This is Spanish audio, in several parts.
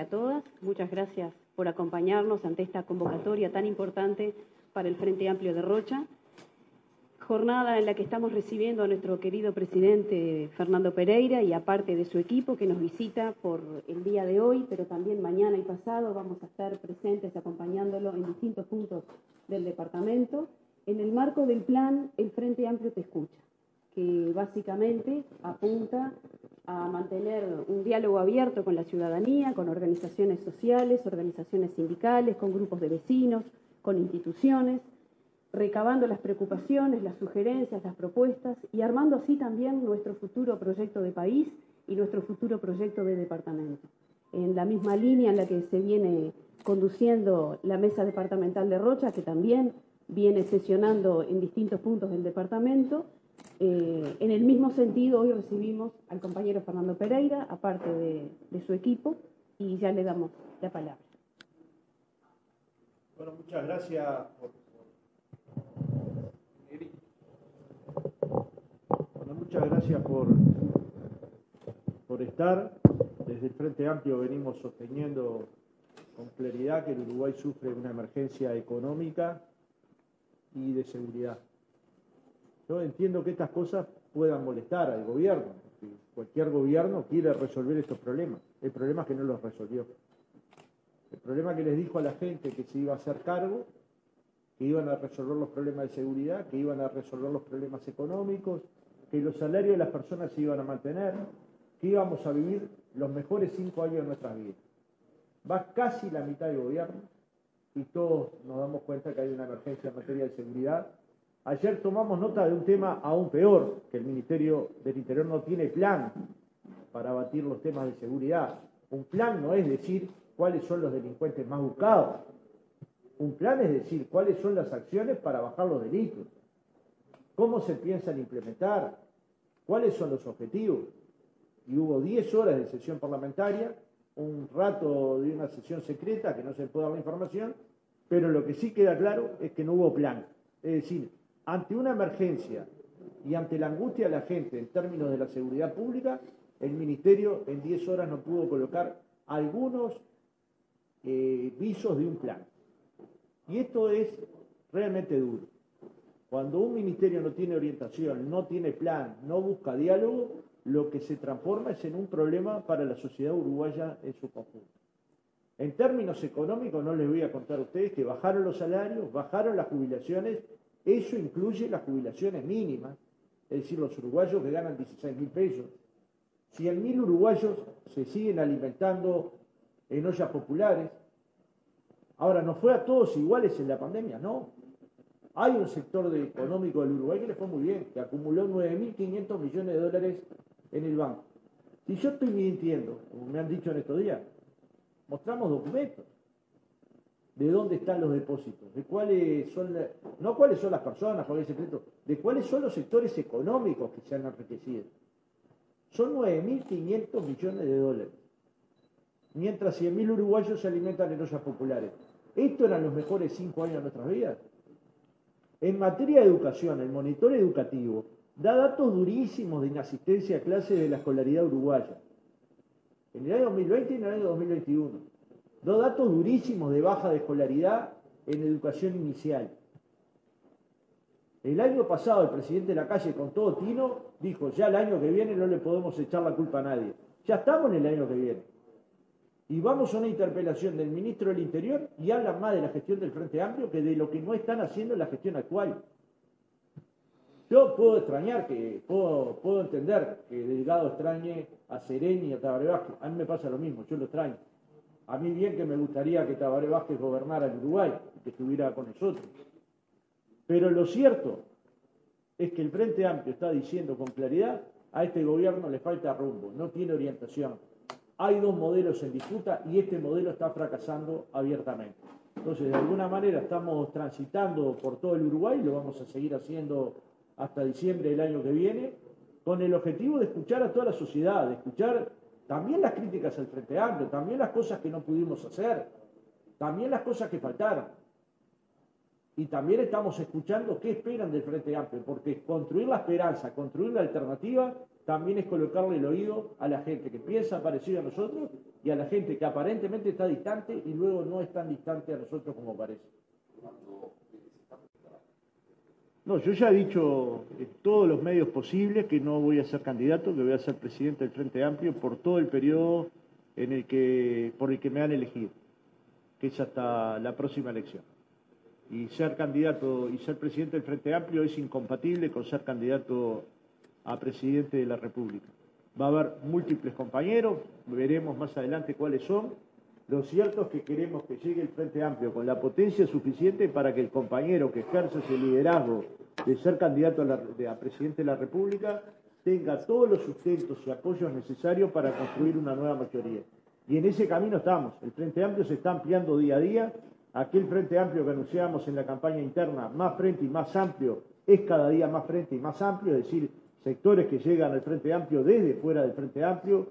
a todas. Muchas gracias por acompañarnos ante esta convocatoria tan importante para el Frente Amplio de Rocha. Jornada en la que estamos recibiendo a nuestro querido presidente Fernando Pereira y aparte de su equipo que nos visita por el día de hoy, pero también mañana y pasado vamos a estar presentes acompañándolo en distintos puntos del departamento en el marco del plan El Frente Amplio Te Escucha, que básicamente apunta a mantener un diálogo abierto con la ciudadanía, con organizaciones sociales, organizaciones sindicales, con grupos de vecinos, con instituciones, recabando las preocupaciones, las sugerencias, las propuestas y armando así también nuestro futuro proyecto de país y nuestro futuro proyecto de departamento. En la misma línea en la que se viene conduciendo la Mesa Departamental de Rocha, que también viene sesionando en distintos puntos del departamento, en el mismo sentido hoy recibimos al compañero Fernando Pereira, aparte de su equipo, y ya le damos la palabra. Bueno, muchas gracias por estar. Desde el Frente Amplio venimos sosteniendo con claridad que el Uruguay sufre una emergencia económica y de seguridad. Yo entiendo que estas cosas puedan molestar al gobierno, porque cualquier gobierno quiere resolver estos problemas. El problema es que no los resolvió. El problema es que les dijo a la gente que se iba a hacer cargo, que iban a resolver los problemas de seguridad, que iban a resolver los problemas económicos, que los salarios de las personas se iban a mantener, que íbamos a vivir los mejores 5 años de nuestras vidas. Va casi la mitad del gobierno y todos nos damos cuenta que hay una emergencia en materia de seguridad. Ayer tomamos nota de un tema aún peor, que el Ministerio del Interior no tiene plan para abatir los temas de seguridad. Un plan no es decir cuáles son los delincuentes más buscados. Un plan es decir cuáles son las acciones para bajar los delitos. ¿Cómo se piensan implementar? ¿Cuáles son los objetivos? Y hubo 10 horas de sesión parlamentaria, un rato de una sesión secreta que no se puede dar la información, pero lo que sí queda claro es que no hubo plan. Es decir, ante una emergencia y ante la angustia de la gente en términos de la seguridad pública, el Ministerio en 10 horas no pudo colocar algunos visos de un plan. Y esto es realmente duro. Cuando un ministerio no tiene orientación, no tiene plan, no busca diálogo, lo que se transforma es en un problema para la sociedad uruguaya en su conjunto. En términos económicos, no les voy a contar a ustedes que bajaron los salarios, bajaron las jubilaciones, eso incluye las jubilaciones mínimas, es decir, los uruguayos que ganan 16.000 pesos. 100.000 uruguayos se siguen alimentando en ollas populares. Ahora, ¿no fue a todos iguales en la pandemia? No. Hay un sector económico del Uruguay que le fue muy bien, que acumuló 9.500 millones de dólares en el banco. Si yo estoy mintiendo, como me han dicho en estos días, mostramos documentos de dónde están los depósitos, de cuáles son, no cuáles son las personas, cuál es el secreto, de cuáles son los sectores económicos que se han enriquecido. Son 9.500 millones de dólares, mientras 100.000 uruguayos se alimentan en ollas populares. ¿Estos eran los mejores 5 años de nuestras vidas? En materia de educación, el monitor educativo da datos durísimos de inasistencia a clases de la escolaridad uruguaya. En el año 2020 y en el año 2021. Da datos durísimos de baja de escolaridad en educación inicial. El año pasado el presidente de la calle, con todo tino, dijo, ya el año que viene no le podemos echar la culpa a nadie. Ya estamos en el año que viene. Y vamos a una interpelación del ministro del Interior y hablan más de la gestión del Frente Amplio que de lo que no están haciendo en la gestión actual. Yo puedo extrañar, puedo entender que Delgado extrañe a Sereni y a Tabaré Vázquez. A mí me pasa lo mismo, yo lo extraño. A mí bien que me gustaría que Tabaré Vázquez gobernara el Uruguay, que estuviera con nosotros. Pero lo cierto es que el Frente Amplio está diciendo con claridad, a este gobierno le falta rumbo, no tiene orientación. Hay 2 modelos en disputa y este modelo está fracasando abiertamente. Entonces, de alguna manera estamos transitando por todo el Uruguay, lo vamos a seguir haciendo hasta diciembre del año que viene, con el objetivo de escuchar a toda la sociedad, de escuchar también las críticas al Frente Amplio, también las cosas que no pudimos hacer, también las cosas que faltaron. Y también estamos escuchando qué esperan del Frente Amplio, porque construir la esperanza, construir la alternativa, también es colocarle el oído a la gente que piensa parecido a nosotros y a la gente que aparentemente está distante y luego no es tan distante a nosotros como parece. No, yo ya he dicho en todos los medios posibles que no voy a ser candidato, que voy a ser presidente del Frente Amplio por todo el periodo por el que me han elegido, que es hasta la próxima elección. Y ser candidato y ser presidente del Frente Amplio es incompatible con ser candidato a presidente de la República. Va a haber múltiples compañeros, veremos más adelante cuáles son. Lo cierto es que queremos que llegue el Frente Amplio con la potencia suficiente para que el compañero que ejerce ese liderazgo de ser candidato a presidente de la República tenga todos los sustentos y apoyos necesarios para construir una nueva mayoría. Y en ese camino estamos. El Frente Amplio se está ampliando día a día. Aquel Frente Amplio que anunciábamos en la campaña interna, más frente y más amplio, es cada día más frente y más amplio, es decir, sectores que llegan al Frente Amplio desde fuera del Frente Amplio,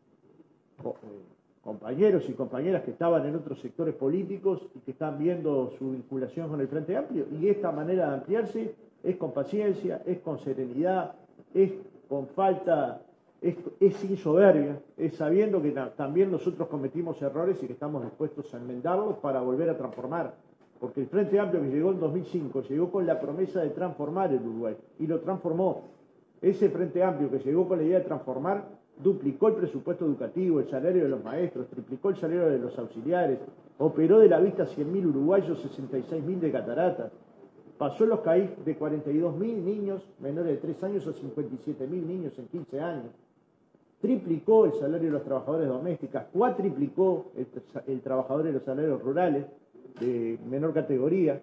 compañeros y compañeras que estaban en otros sectores políticos y que están viendo su vinculación con el Frente Amplio. Y esta manera de ampliarse es con paciencia, es con serenidad, es con falta, es sin soberbia, es sabiendo que también nosotros cometimos errores y que estamos dispuestos a enmendarlos para volver a transformar. Porque el Frente Amplio que llegó en 2005 llegó con la promesa de transformar el Uruguay y lo transformó. Ese Frente Amplio que llegó con la idea de transformar duplicó el presupuesto educativo, el salario de los maestros, triplicó el salario de los auxiliares, operó de la vista a 100.000 uruguayos, 66.000 de cataratas, pasó los CAIF de 42.000 niños menores de 3 años a 57.000 niños en 15 años, triplicó el salario de los trabajadores domésticos, cuatriplicó el trabajador de los salarios rurales de menor categoría.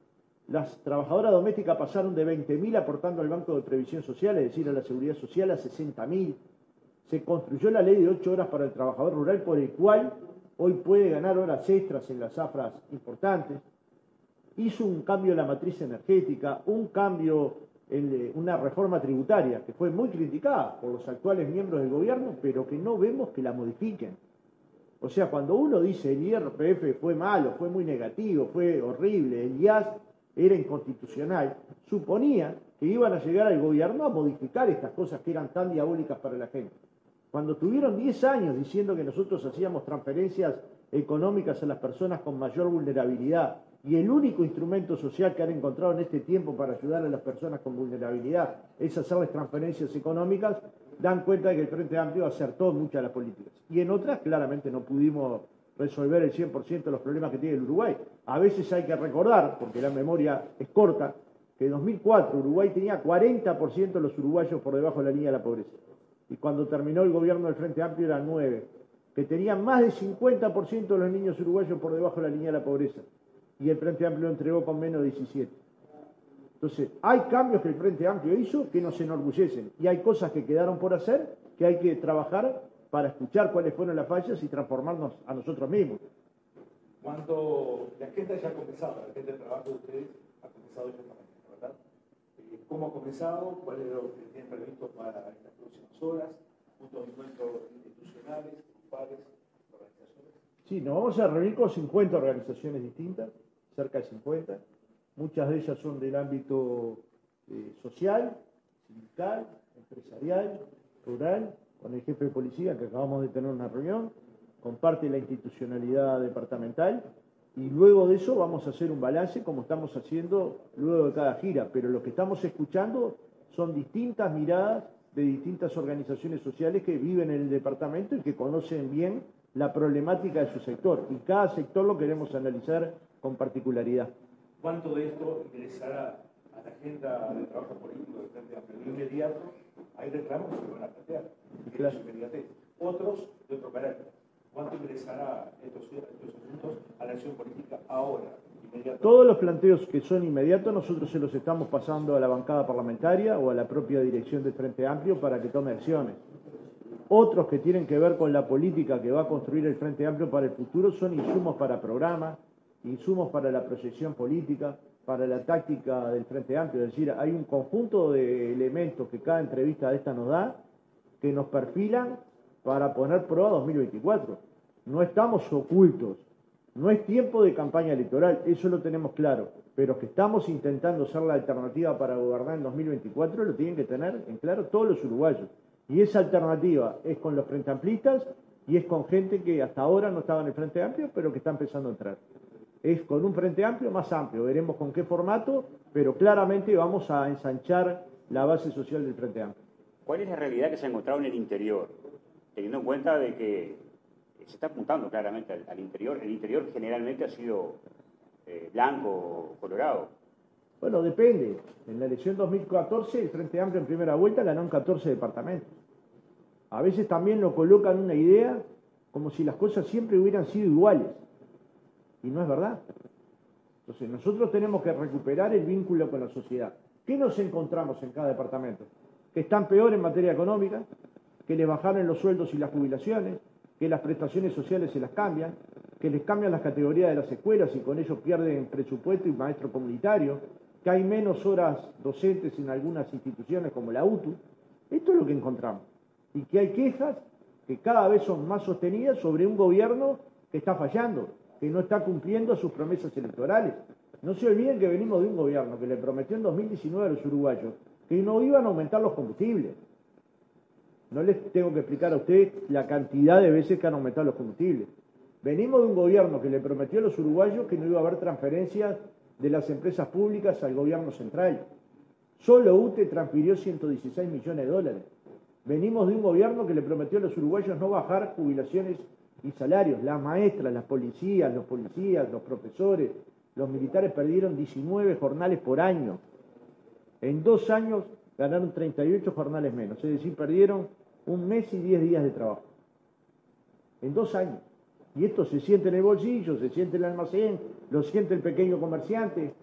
Las trabajadoras domésticas pasaron de 20.000 aportando al Banco de Previsión Social, es decir, a la Seguridad Social, a 60.000. Se construyó la ley de 8 horas para el trabajador rural, por el cual hoy puede ganar horas extras en las zafras importantes. Hizo un cambio en la matriz energética, un cambio en una reforma tributaria que fue muy criticada por los actuales miembros del gobierno, pero que no vemos que la modifiquen. O sea, cuando uno dice el IRPF fue malo, fue muy negativo, fue horrible, el IAS era inconstitucional, suponía que iban a llegar al gobierno a modificar estas cosas que eran tan diabólicas para la gente. Cuando tuvieron 10 años diciendo que nosotros hacíamos transferencias económicas a las personas con mayor vulnerabilidad y el único instrumento social que han encontrado en este tiempo para ayudar a las personas con vulnerabilidad es hacerles transferencias económicas, dan cuenta de que el Frente Amplio acertó en muchas de las políticas. Y en otras claramente no pudimos resolver el 100% de los problemas que tiene el Uruguay. A veces hay que recordar, porque la memoria es corta, que en 2004 Uruguay tenía 40% de los uruguayos por debajo de la línea de la pobreza. Y cuando terminó el gobierno del Frente Amplio eran 9%, que tenían más del 50% de los niños uruguayos por debajo de la línea de la pobreza. Y el Frente Amplio lo entregó con menos de 17%. Entonces, hay cambios que el Frente Amplio hizo que nos enorgullecen. Y hay cosas que quedaron por hacer que hay que trabajar para escuchar cuáles fueron las fallas y transformarnos a nosotros mismos. Cuando la agenda ya ha comenzado, la agenda de trabajo de ustedes ha comenzado esta mañana, ¿verdad? ¿Cómo ha comenzado? ¿Cuál es lo que tienen previsto para estas próximas horas? ¿Puntos de encuentro institucionales, grupales, organizaciones? Sí, nos vamos a reunir con 50 organizaciones distintas, cerca de 50. Muchas de ellas son del ámbito social, sindical, empresarial, rural, con el jefe de policía, que acabamos de tener una reunión, con parte de la institucionalidad departamental, y luego de eso vamos a hacer un balance como estamos haciendo luego de cada gira, pero lo que estamos escuchando son distintas miradas de distintas organizaciones sociales que viven en el departamento y que conocen bien la problemática de su sector, y cada sector lo queremos analizar con particularidad. ¿Cuánto de esto ingresará a la agenda de trabajo político del Frente Amplio? De inmediato hay reclamos que se van a plantear, Claro. otros de otro carácter. ¿Cuánto ingresará estos asuntos a la acción política ahora, inmediato? Todos los planteos que son inmediatos nosotros se los estamos pasando a la bancada parlamentaria o a la propia dirección del Frente Amplio para que tome acciones. Otros que tienen que ver con la política que va a construir el Frente Amplio para el futuro son insumos para programas, insumos para la proyección política, para la táctica del Frente Amplio. Es decir, hay un conjunto de elementos que cada entrevista de esta nos da que nos perfilan para poner prueba 2024. No estamos ocultos, no es tiempo de campaña electoral, eso lo tenemos claro, pero que estamos intentando ser la alternativa para gobernar en 2024 lo tienen que tener en claro todos los uruguayos. Y esa alternativa es con los Frente Amplistas y es con gente que hasta ahora no estaba en el Frente Amplio, pero que está empezando a entrar. Es con un Frente Amplio más amplio, veremos con qué formato, pero claramente vamos a ensanchar la base social del Frente Amplio. ¿Cuál es la realidad que se ha encontrado en el interior? Teniendo en cuenta de que se está apuntando claramente al interior. El interior generalmente ha sido blanco o colorado. Bueno, depende. En la elección 2014 el Frente Amplio en primera vuelta ganó en 14 departamentos. A veces también lo colocan una idea como si las cosas siempre hubieran sido iguales. Y no es verdad. Entonces nosotros tenemos que recuperar el vínculo con la sociedad. ¿Qué nos encontramos en cada departamento? Que están peor en materia económica, que les bajaron los sueldos y las jubilaciones, que las prestaciones sociales se las cambian, que les cambian las categorías de las escuelas y con ello pierden presupuesto y maestro comunitario, que hay menos horas docentes en algunas instituciones como la UTU. Esto es lo que encontramos. Y que hay quejas que cada vez son más sostenidas sobre un gobierno que está fallando, que no está cumpliendo sus promesas electorales. No se olviden que venimos de un gobierno que le prometió en 2019 a los uruguayos que no iban a aumentar los combustibles. No les tengo que explicar a ustedes la cantidad de veces que han aumentado los combustibles. Venimos de un gobierno que le prometió a los uruguayos que no iba a haber transferencias de las empresas públicas al gobierno central. Solo UTE transfirió 116 millones de dólares. Venimos de un gobierno que le prometió a los uruguayos no bajar jubilaciones y salarios. Las maestras, las policías, los profesores, los militares perdieron 19 jornales por año. En 2 años ganaron 38 jornales menos, es decir, perdieron 1 mes y 10 días de trabajo. En 2 años. Y esto se siente en el bolsillo, se siente en el almacén, lo siente el pequeño comerciante.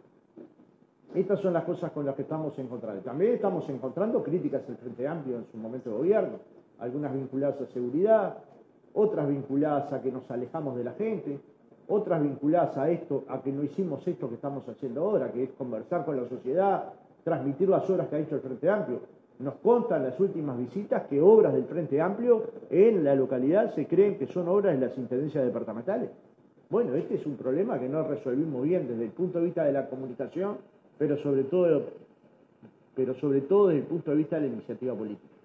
Estas son las cosas con las que estamos encontrando. También estamos encontrando críticas del Frente Amplio en su momento de gobierno, algunas vinculadas a seguridad, otras vinculadas a que nos alejamos de la gente, otras vinculadas a esto, a que no hicimos esto que estamos haciendo ahora, que es conversar con la sociedad, transmitir las obras que ha hecho el Frente Amplio. Nos contan las últimas visitas que obras del Frente Amplio en la localidad se creen que son obras de las intendencias departamentales. Bueno, este es un problema que no resolvimos bien desde el punto de vista de la comunicación, pero sobre todo desde el punto de vista de la iniciativa política.